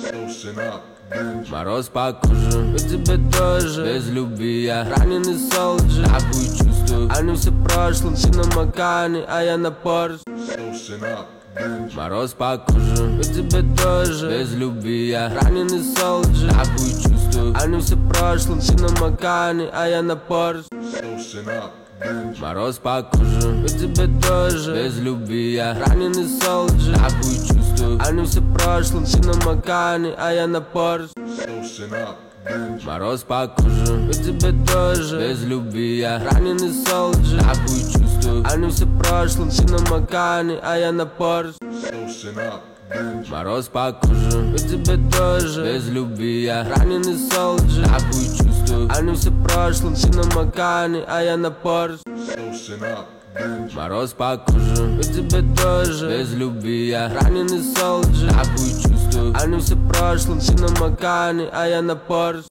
Мороз по коже, и тебе тоже. Без любви я раненый солджи. Нахуй чувствую, они все в прошлом. Ты на Макане, а я на Порш. Мороз по коже, и тебе тоже. Без любви я раненый солджи. Нахуй чувствую, они все в прошлом. Ты на Макане, а я на Порш. Мороз по коже, и тебе тоже. Без любви я раненый солджи. Нахуй чувствую, они все в прошлом. Ты на Макане, а я на Порш. Мороз по коже, и тебе тоже. Без любви я раненый солджи. Нахуй чувствую, они все в прошлом. Ты на Макане, а я на Порш. Мороз по коже, и тебе тоже. Без любви я раненый солджи. Нахуй чувствую, они все в прошлом. Ты на Макане, а я на Порш. Мороз по коже, и тебе тоже. Без любви я раненый солджи. Нахуй чувствую, они все в прошлом. Ты на Макане, а я на Порш.